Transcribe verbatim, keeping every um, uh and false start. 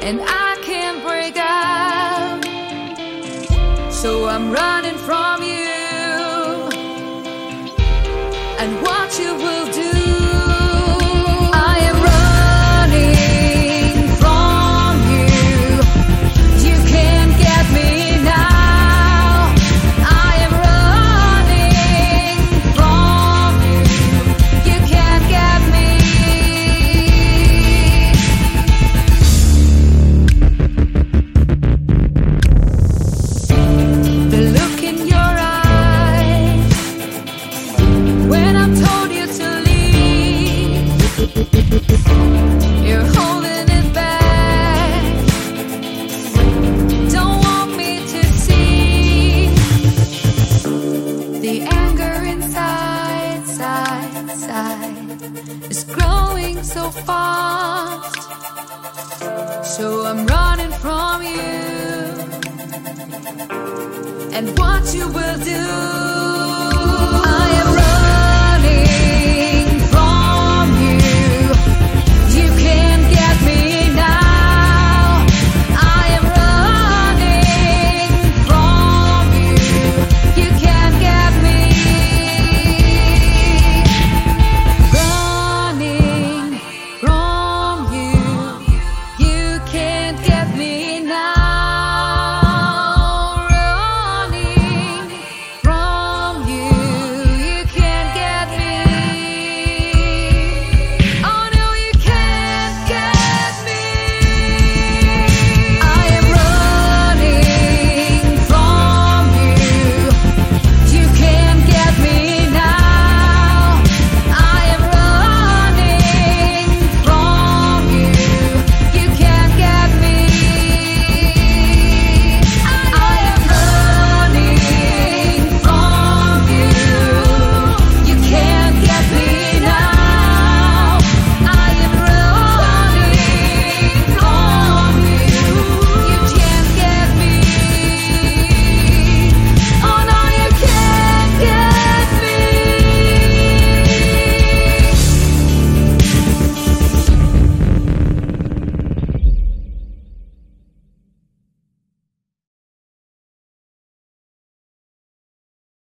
and I can't break out. So I'm running from you and what you will do. I am running from you. You can't get me now. I am running from you. You can't get me. The look in your eyes when I told you to leave, you're holding it back. Don't want me to see the anger inside, side, side is growing so fast. So I'm running from you and what you will do.